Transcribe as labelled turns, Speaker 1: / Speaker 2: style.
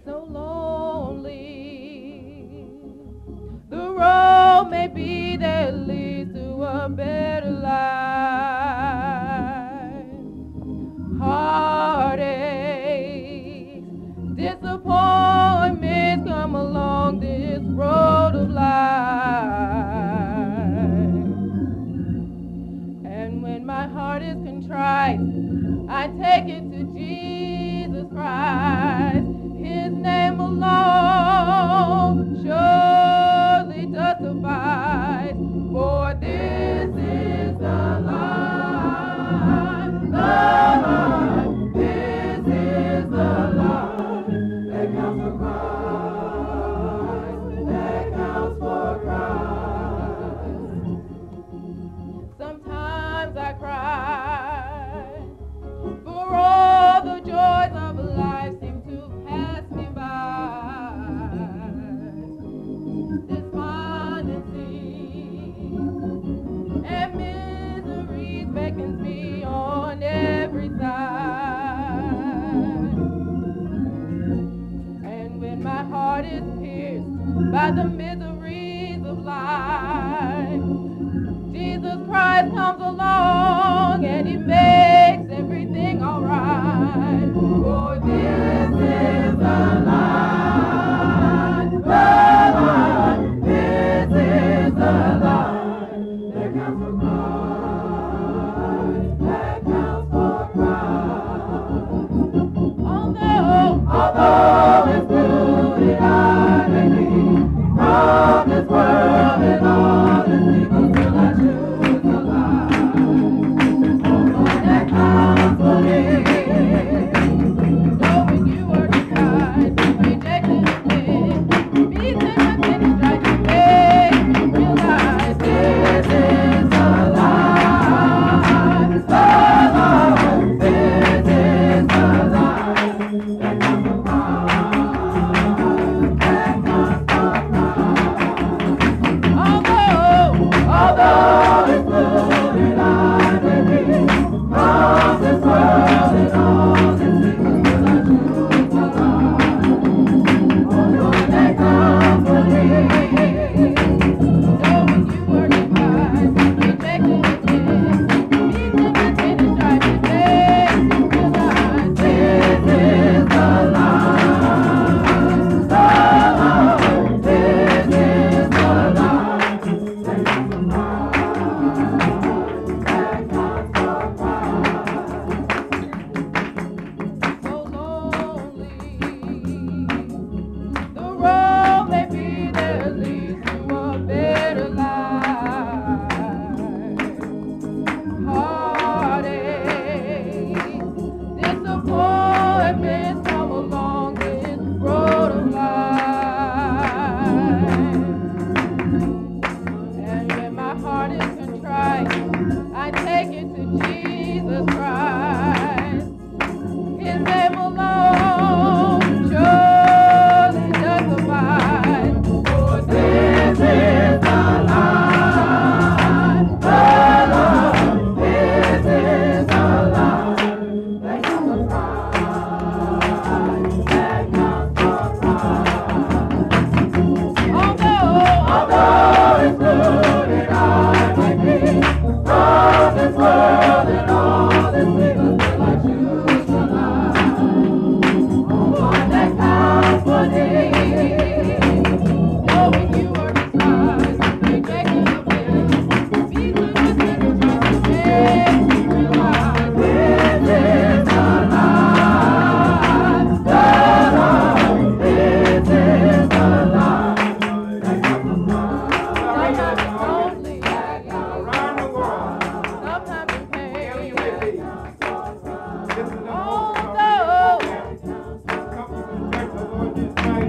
Speaker 1: so lonely. The road may be that leads to a better life. Heartaches, disappointments come along this road of life. And when my heart is contrite, I take it to Jesus Christ. His name alone surely does suffice. For this is the life, this is the life that counts for Christ, that counts for Christ. Sometimes I cry, for all the joys of life seem to pass me by. Despondency and misery beckons me on every side. And when my heart is pierced by the miseries of life, Jesus Christ comes along and he makes everything alright. For this is the life, this is the life that counts for Christ, that counts for Christ. Although it's good I may be from this world and all its evil, still I choose the life. Oh, that counts for me. Knowing you are despised, rejected and dead, beaten and finished, tried to make me realize this is the life, this is the life that comes from although it's blue and I may be from this world and all its secrets, still I choose the life. Oh, Lord, that comes for me. Knowing you were despised, rejected and dead, beaten and finished, tried to make me realize this is the life, this is the life that comes from so lonely. The road may be that leads to a better life. Heartache, disappointments come along this road of life. And when my heart is contrite, I take it to Jesus Christ. His name alone surely does suffice. For this is the life, this is the life that comes from Christ, that comes from Christ. Although it's good and I may be from this world and all its evil, still I choose the life. Oh, that counts for me. Knowing you are despised, rejected and dead, beaten and finished, tried to make me realize this is the life, this is the life that comes from Christ. Sometimes it's lonely,
Speaker 2: Around the world.
Speaker 1: sometimes it's pain.
Speaker 2: This is the
Speaker 1: Although
Speaker 2: Come to the church, the Lord this night.